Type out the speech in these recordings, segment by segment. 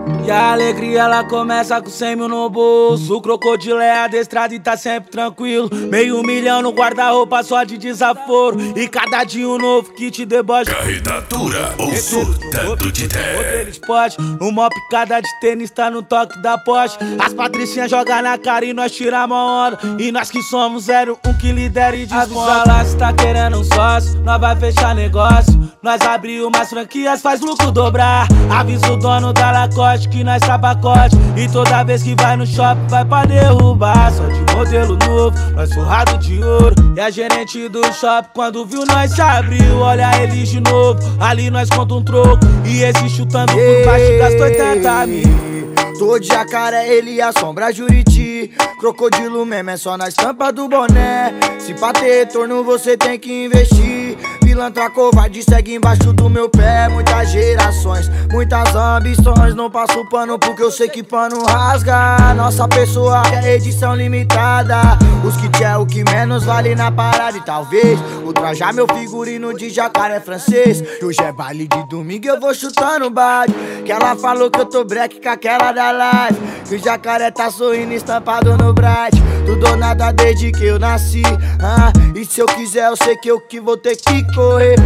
E a alegria ela começa com 100 mil no bolso. O crocodilo é adestrado e tá sempre tranquilo. Meio milhão no guarda-roupa só de desaforo. E cada dia um novo kit deboche. Carregadura ou surtando de ideia. Esporte, uma picada de tênis tá no toque da poste. As patricinhas jogam na cara e nós tiramos a onda. E nós que somos 01 que lidera e desmonta. Avisa lá se tá querendo um sócio, nós vai fechar negócio. Nós abriu umas franquias, faz lucro dobrar. Avisa o dono da Lacoste que nós tá pacote. E toda vez que vai no shopping vai pra derrubar. Só de modelo novo, nós forrado de ouro. E a gerente do shopping quando viu nós se abriu. Olha ele de novo, ali nós conta um troco. E esse chutando por baixo gastou 80 mil. Tô de jacaré, ele assombra Juriti. Crocodilo mesmo é só na estampa do boné. Se pra ter retorno você tem que investir. Pilantra covarde segue embaixo do meu pé. Muitas gerações, muitas ambições. Não passo pano porque eu sei que pano rasga. Nossa pessoa é edição limitada. Os kits é o que menos vale na parada. E talvez ultrajar meu figurino de jacaré francês. Hoje é baile de domingo eu vou chutando baile. Que ela falou que eu tô break com aquela da live. Que o jacaré tá sorrindo estampado no bright. Tudo ou nada desde que eu nasci. E se eu quiser eu sei que eu que vou ter que correr.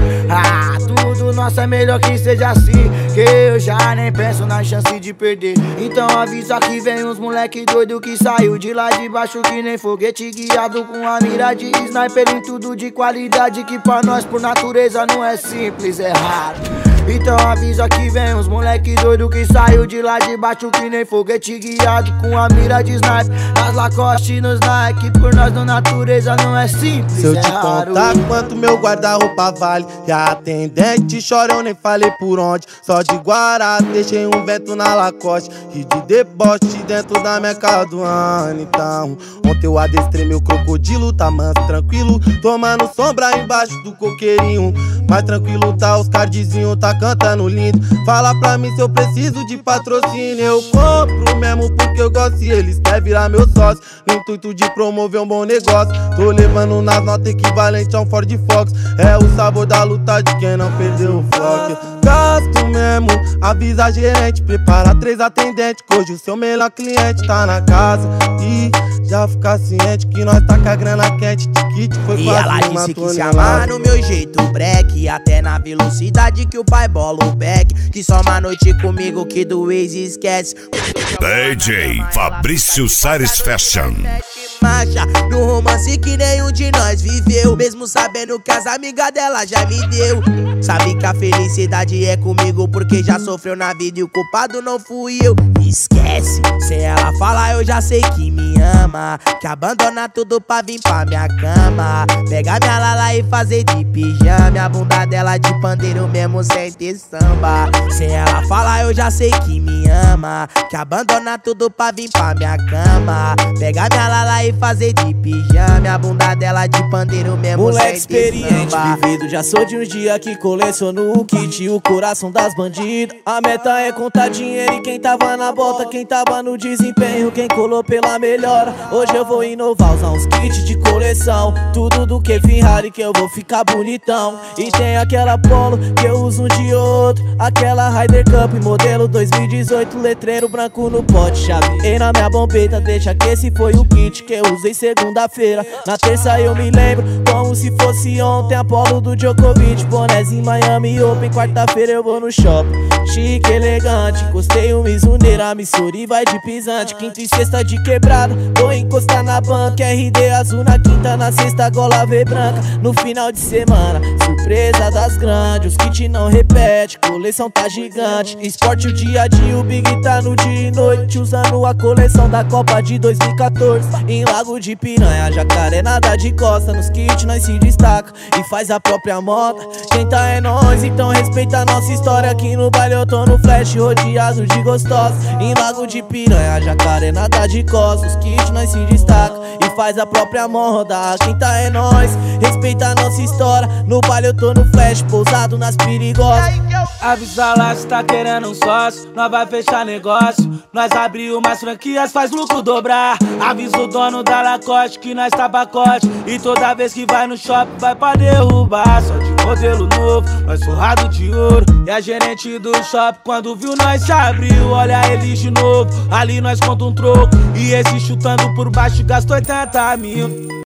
Tudo nosso é melhor que seja assim. Que eu já nem penso na chance de perder. Então avisa que vem uns moleque doido que saiu de lá de baixo que nem foguete, guiado com a mira de sniper em tudo de qualidade. Que pra nós por natureza não é simples, é raro. Então avisa que vem uns moleque doido que saiu de lá de baixo que nem foguete, guiado com a mira de sniper nas Lacoste e nos Nike. Por nós na natureza não é simples, se eu é te raro. contar quanto meu guarda-roupa vale, e a atendente chora, eu nem falei por onde. Só de Guará deixei um vento na Lacoste e de deboche dentro da minha casa do ano. Então ontem eu adestrei meu crocodilo, tá manso, tranquilo, tomando sombra embaixo do coqueirinho. Mais tranquilo tá os cardzinhos, tá cantando lindo. Fala pra mim se eu preciso de patrocínio. Eu compro mesmo porque eu gosto e eles querem virar meu sócio. No intuito de promover um bom negócio. Tô levando nas notas equivalente a um Ford Fox. É o sabor da luta de quem não perdeu o foco. Gasto mesmo, avisa a gerente. Prepara 3 atendentes, que hoje o seu melhor cliente tá na casa. E já fica ciente que nós tá com a grana quente. Kit foi e ela disse que se amar no meu jeito break, até na velocidade que o pai bola o back. Que só uma noite comigo que do ex esquece. DJ Fabrício Sares Fashion. Marcha no romance que nenhum de nós viveu, mesmo sabendo que as amigas dela já me deu. Sabe que a felicidade é comigo porque já sofreu na vida e o culpado não fui eu. Esquece, sem ela falar eu já sei que me ama, que abandona tudo pra vir pra minha cama. Pegar minha lala e fazer de pijama, a bunda dela de pandeiro mesmo sem ter samba. Sem ela falar eu já sei que me ama, que abandona tudo pra vir pra minha cama. Pegar minha lala e fazer de pijama, a bunda dela de pandeiro mesmo moleque sem ter experiente, samba. vivido, já sou de uns dias que coleciono o kit e o coração das bandidas. A meta é contar dinheiro e quem tava na volta, quem tava no desempenho, quem colou pela melhora. Hoje eu vou inovar, usar uns kits de coleção, tudo do que Ferrari que eu vou ficar bonitão. E tem aquela Polo que eu uso um de outro, aquela Ryder Cup modelo 2018, letreiro branco no pote, chave e na minha bombeta. Deixa que esse foi o kit que eu usei segunda-feira. Na terça eu me lembro como se fosse ontem, Apolo do Djokovic, bonézinho Miami Open. Quarta-feira eu vou no shopping, chique, elegante, encostei o Mizuneira, Missouri vai de pisante. Quinta e sexta de quebrada, vou encostar na banca. RD azul na quinta, na sexta gola V branca. No final de semana, surpresa das grandes, os kits não repete, coleção tá gigante. Esporte o dia a dia, o Big tá no dia e noite, usando a coleção da Copa de 2014. Em Lago de Piranha, Jacaré nada de costa, nos kits nós se destaca e faz a própria moda. Quem tá é nós, então respeita a nossa história. Aqui no baile eu tô no flash, rodeado de gostosa. Em Lago de Piranha, Jacaré nada de costa, os kits nós se destaca e faz a própria moda. Quem tá é nós, respeita a nossa história. No baile eu tô no flash, pousado nas perigosas. Avisa lá se tá querendo um sócio, nós vai fechar negócio. Nós abriu umas franquias, faz lucro dobrar. Avisa o dono da Lacoste que nós tá pacote. E toda vez que vai no shopping vai pra derrubar. Só de modelo novo, nós forrado de ouro. E a gerente do shopping quando viu nós se abriu. Olha eles de novo, ali nós conta um troco. E esse chutando por baixo gastou 80 mil.